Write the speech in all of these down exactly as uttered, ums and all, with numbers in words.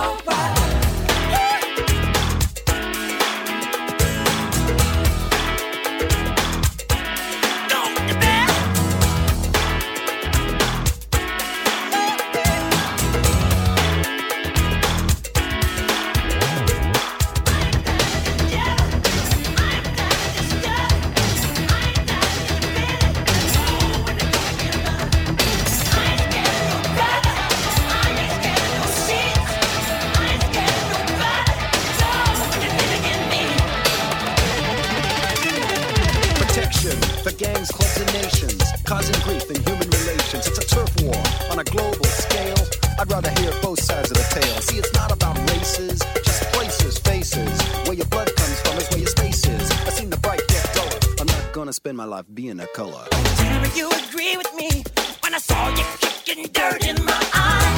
or white. For gangs, clubs, and nations, causing grief in human relations. It's a turf war on a global scale. I'd rather hear both sides of the tale. See, it's not about races, just places, faces. Where your blood comes from is where your space is. I've seen the bright get duller. I'm not gonna spend my life being a color. Whenever you agree with me, when I saw you kicking dirt in my eye.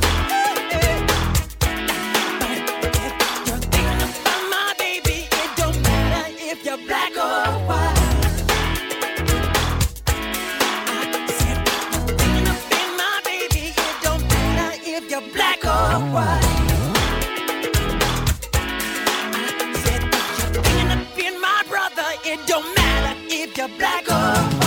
You're thinking about my baby. It don't matter if you're black or white. Black or white. I said, you're thinking of being my brother. It don't matter if you're black or white.